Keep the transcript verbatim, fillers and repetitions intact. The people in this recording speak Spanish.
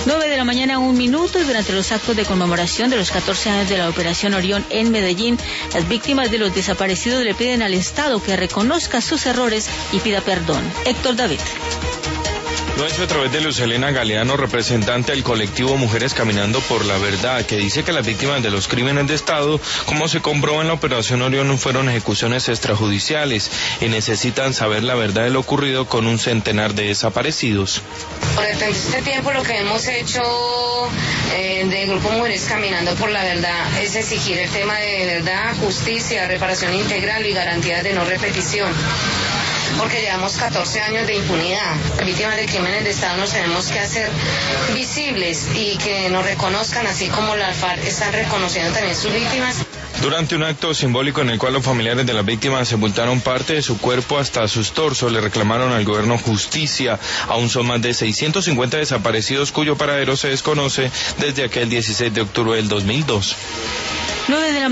nueve de la mañana, un minuto, y durante los actos de conmemoración de los catorce años de la Operación Orión en Medellín, las víctimas de los desaparecidos le piden al Estado que reconozca sus errores y pida perdón. Héctor David. Lo ha hecho a través de Luz Helena Galeano, representante del colectivo Mujeres Caminando por la Verdad, que dice que las víctimas de los crímenes de Estado, como se comprobó en la Operación Orión, fueron ejecuciones extrajudiciales y necesitan saber la verdad de lo ocurrido con un centenar de desaparecidos. Durante este tiempo lo que hemos hecho eh, del Grupo Mujeres Caminando por la Verdad es exigir el tema de verdad, justicia, reparación integral y garantías de no repetición. Porque llevamos catorce años de impunidad. Víctimas de crímenes de Estado nos tenemos que hacer visibles y que nos reconozcan, así como la FARC están reconociendo también sus víctimas. Durante un acto simbólico en el cual los familiares de las víctimas sepultaron parte de su cuerpo hasta sus torsos, le reclamaron al gobierno justicia. Aún son más de seiscientos cincuenta desaparecidos cuyo paradero se desconoce desde aquel dieciséis de octubre del dos mil dos. nueve de la